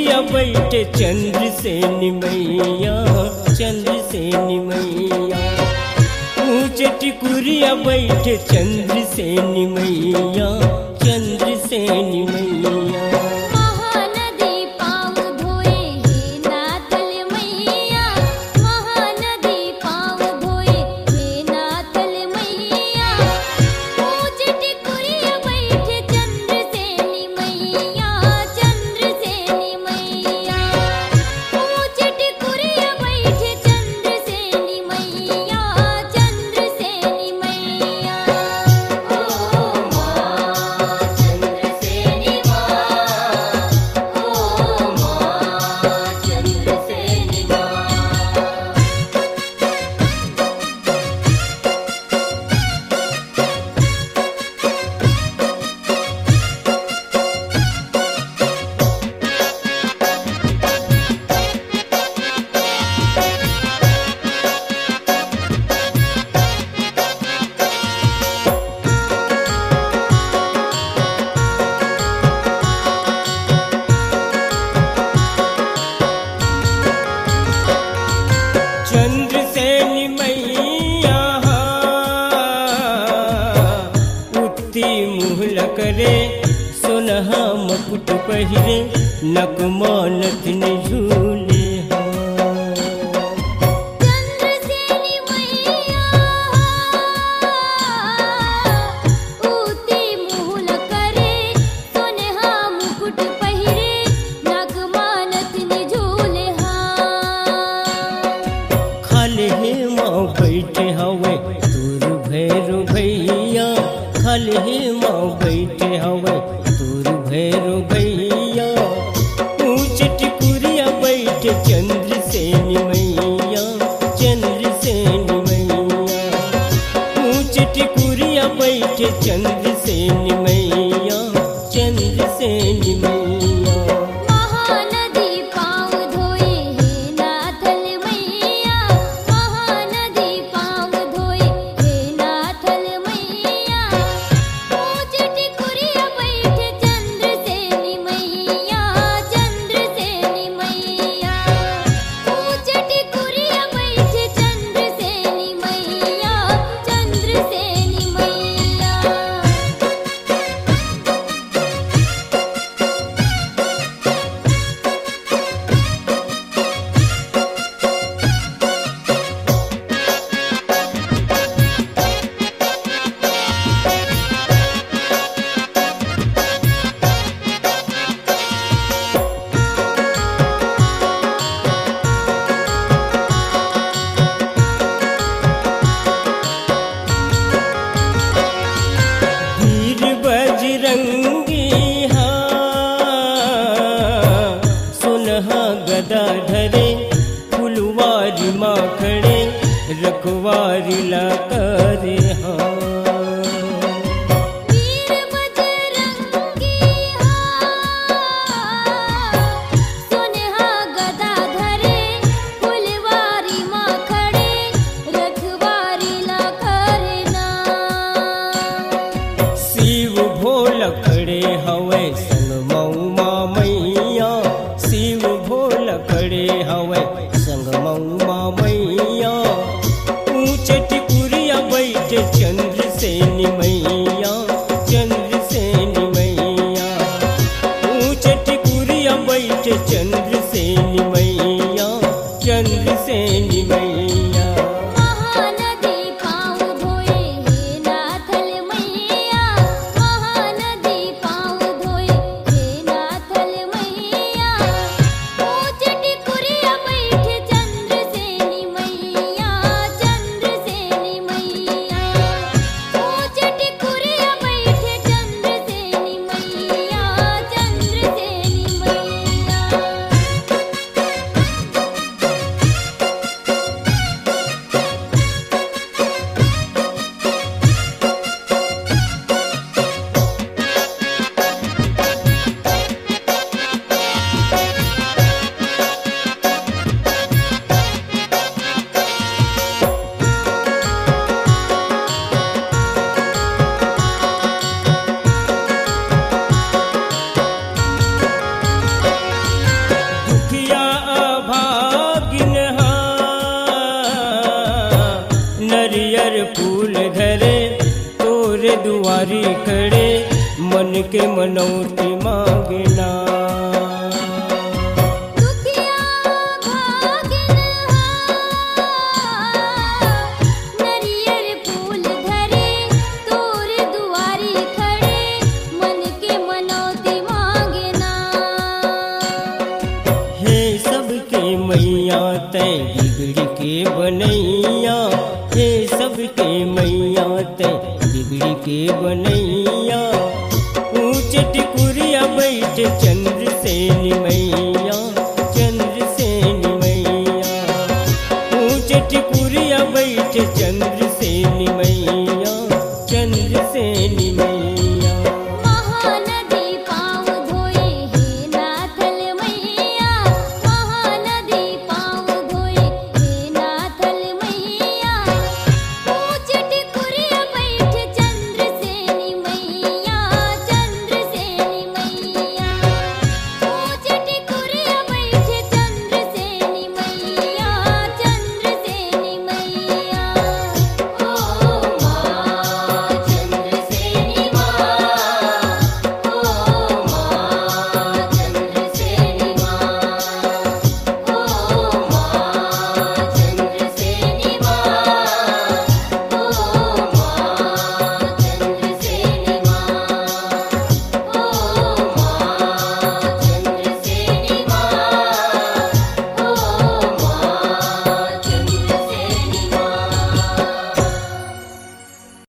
टिकुरिया बैठे चंद्रसेनी मैया, चंद्रसेनी मैया। ऊंचे टिकुरिया बैठे चंद्रसेनी मैया, चंद्रसेनी मैया। चंद्रसेनी मैया उत्ती मुहल करे, सोनहा मुकुट पहिरे, नकमा नथन झूले। बैठे हवे तूर भैरो भैया, खाली माँ बैठे हवे तूर भैरो भैया। ऊंचे टिकुरिया बैठे चंद्रसेनी मैया, चंद्रसेनी मैया। ऊंचे टिकुरिया बैठे चंद्रसेनी मैया, चंद्रसेनी मैया। गदा धरे फुलवारी माँ खड़े, रखवारी ला करे हाँ। वीर बजरंगी सुनहा गदा धरे, फुलवारी माँ खड़े, रखवारी ला करे ना। शिव भोला खड़े हवे संग मऊमा मैया, शिव भोला खड़े हवे संग मऊमा मैया। ऊंचे टिकुरिया बैठे चंद्रसेनी मैया, चंद्रसेनी मैया। ऊंचे टिकुरिया बैठे चंद्रसेनी मैया, चंद्रसेनी मैया। दुआरी खड़े मन के मनौती मांगना। दुखिया भागिन नरियर फूल धरे तोर दुआरी खड़े मन के मनौती मांगना। हे सबके मैया तै बिगड़ी के बनैया, हे सबके मैया तै बिगड़ी के बनैया। ऊंच टिकुरिया बैठ चंद